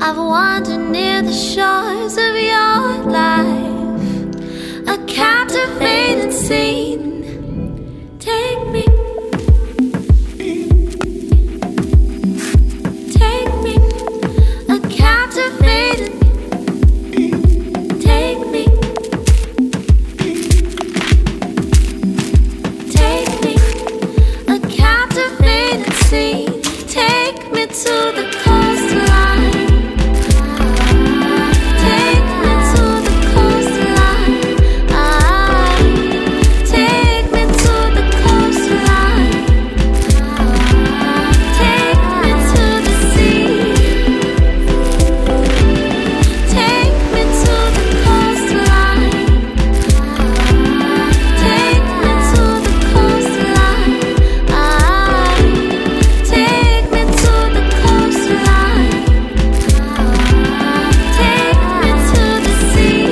I've wandered near the shores of your life, a captivating scene. Take me, a captivating. Take me, a captivating scene. Take me to the coastline. Take me to the coastline. Take me to the coastline. Take me to the sea. Take me to the coastline. Take me to the coastline. Take me to the coastline. Take me to the sea.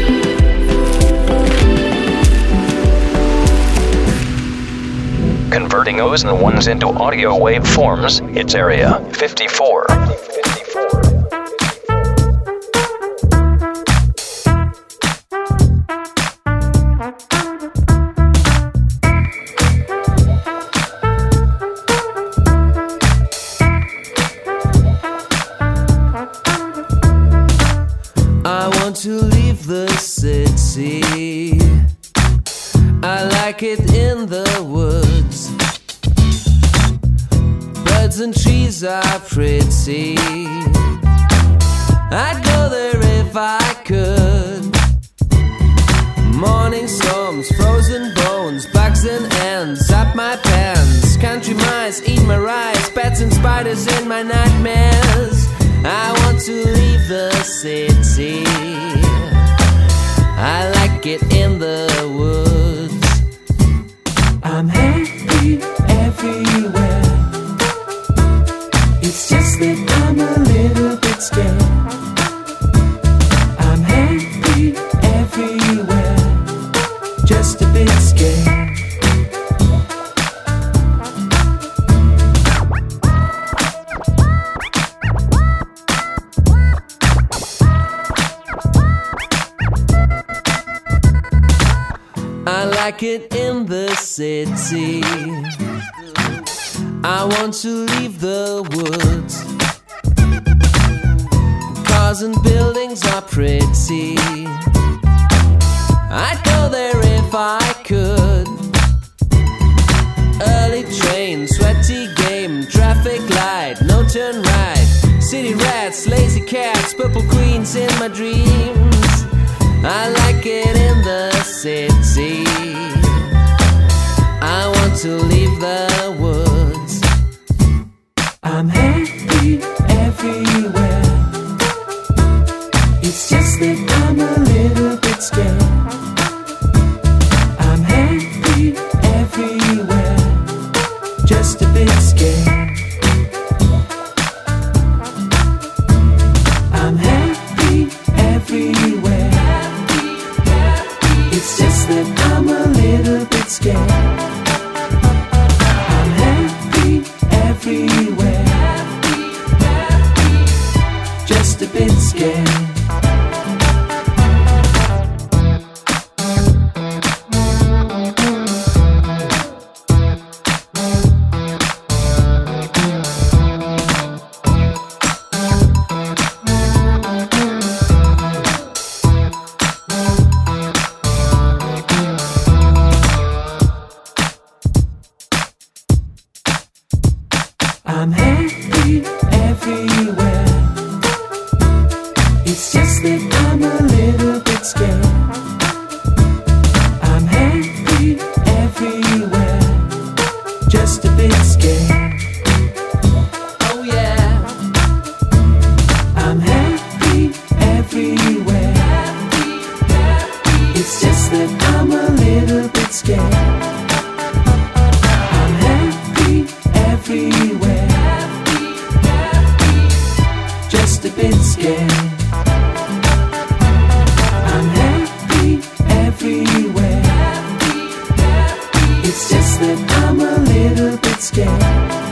Converting O's and ones into audio waveforms, it's Area 54. I want to leave the city. I like it in the woods. Birds and trees are pretty. I'd go there if I could. Morning storms, frozen bones, bugs and ants up my pants. Country mice eat my rice, bats and spiders in my nightmares. I want to leave the city. I like it in the woods. I'm happy everywhere. It's just that I'm a little bit scared. I'm happy everywhere. Just a bit scared. I like it in the city. I want to leave the woods. Cars and buildings are pretty. I'd go there if I could. Early train, sweaty game, traffic light, no turn right. City rats, lazy cats, purple queens in my dreams. I like it in the city. I want to leave the woods. I'm happy everywhere. It's just that I'm a little bit scared. I'm happy everywhere. Just a bit scared. I'm happy everywhere. It's just that I'm a little bit scared. I'm happy everywhere. Just a bit scared. I'm happy everywhere. It's just that I'm a little bit scared. I'm happy everywhere. Just a bit scared. Oh yeah. I'm happy everywhere. It's just that I'm a little bit scared. I'm happy everywhere. Just a bit scared. I'm happy everywhere. It's just that I'm a little bit scared.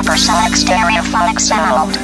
supersonic stereophonic sound.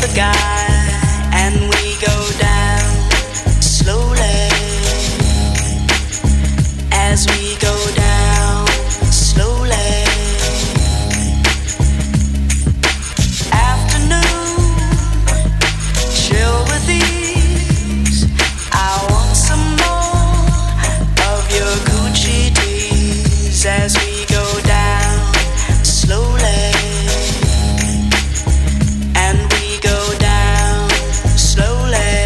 sky, and we go down slowly. As we go down slowly. Afternoon, chill with ease. I want some more of your Gucci tees. As we go down slowly. And we go down slowly.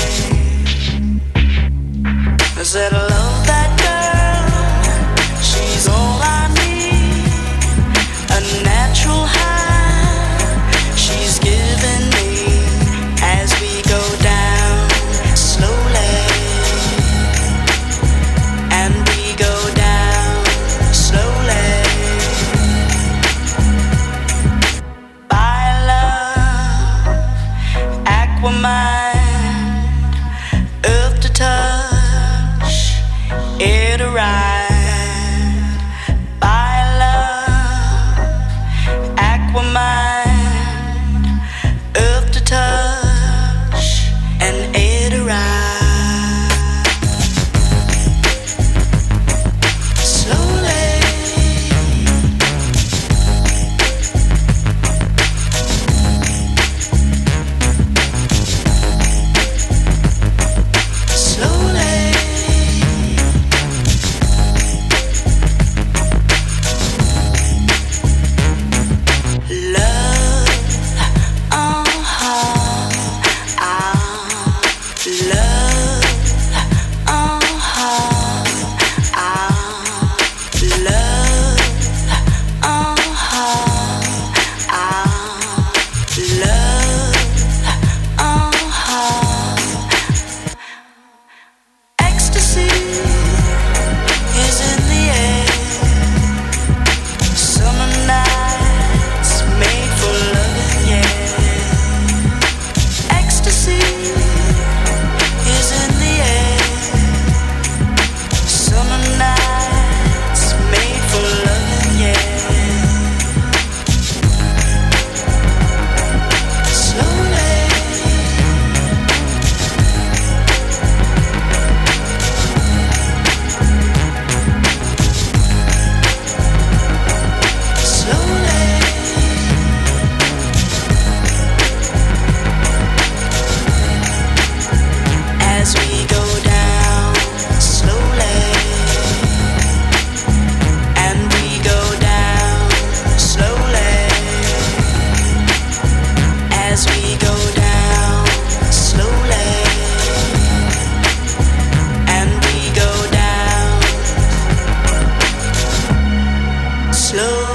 I said I love that girl. She's all I need. A natural high she's giving me. As we go down slowly. And we go down slowly. By love, Aquamind, earth to touch, air to ride. By love, Aquamind, earth to touch, and air to ride. Slowly. Slowly. Love, love, ecstasy is in the air. Summer nights made for loving, yeah. Ecstasy is in the air. Summer nights made for loving, yeah. Slowly. Slowly. As we go down slowly. And we go down slowly. As we go down slowly. And we go down slowly.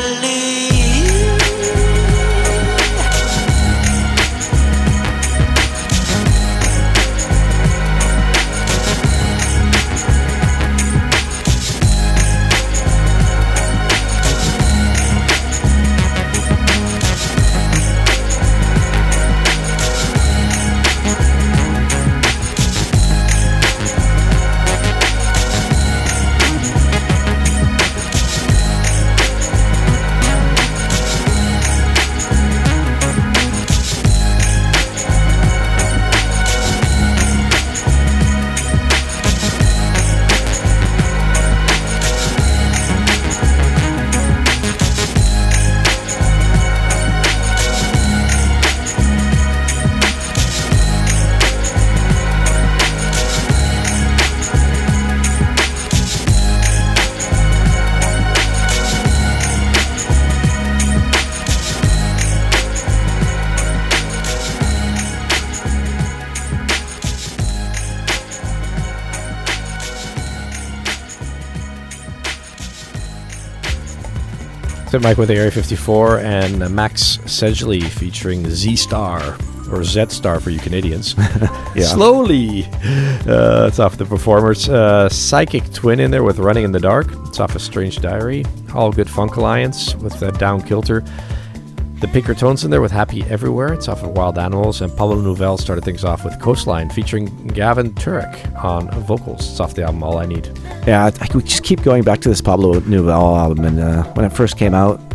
Mike with Area 54 and Max Sedgley featuring Z-Star, or Z-Star for you Canadians. Yeah. Slowly. It's off the Performers. Psychic Twin in there with Running in the Dark. It's off a Strange Diary. All Good Funk Alliance with Down Kilter. The Pinkertones in there with Happy Everywhere. It's off of Wild Animals. And Pablo Nouvelle started things off with Coastline featuring Gavin Turek on vocals. It's off the album All I Need. Yeah, I could just keep going back to this Pablo Nouvelle album. And when it first came out,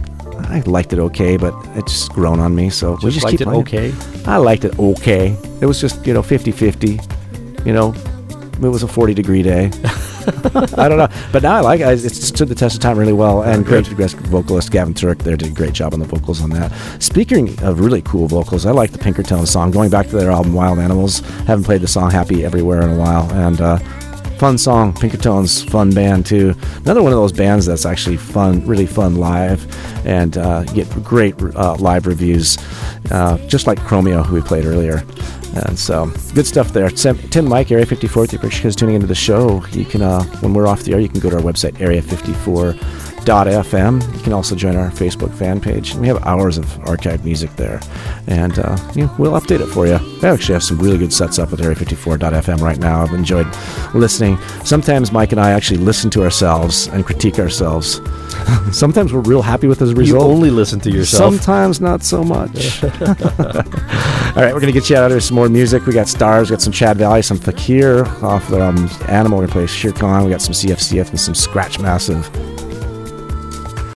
I liked it okay, but it's just grown on me. So we just liked keep it playing. okay? I liked it okay. It was just 50-50. It was a 40-degree day. I don't know, but now I like it. It stood the test of time really well, and great vocalist Gavin Turk there did a great job on the vocals on that. Speaking of really cool vocals, I like the Pinkerton song. Going back to their album Wild Animals, haven't played the song Happy Everywhere in a while, and fun song. Pinkerton's fun band too. Another one of those bands that's actually fun, really fun live, and you get great live reviews, just like Chromeo, who we played earlier. And so, good stuff there. Tim Mike, Area 54, if you're tuning into the show, you can, when we're off the air, you can go to our website, area54.fm. You can also join our Facebook fan page. And we have hours of archived music there. And we'll update it for you. I actually have some really good sets up with area54.fm right now. I've enjoyed listening. Sometimes Mike and I actually listen to ourselves and critique ourselves. Sometimes we're real happy with the result. You only listen to yourself. Sometimes not so much. All right, we're going to get you out of there some more music. We got Stars, we got some Chad Valley, some Fakir off their album Animal. We're going to play Shere Khan. We got some CFCF and some Scratch Massive.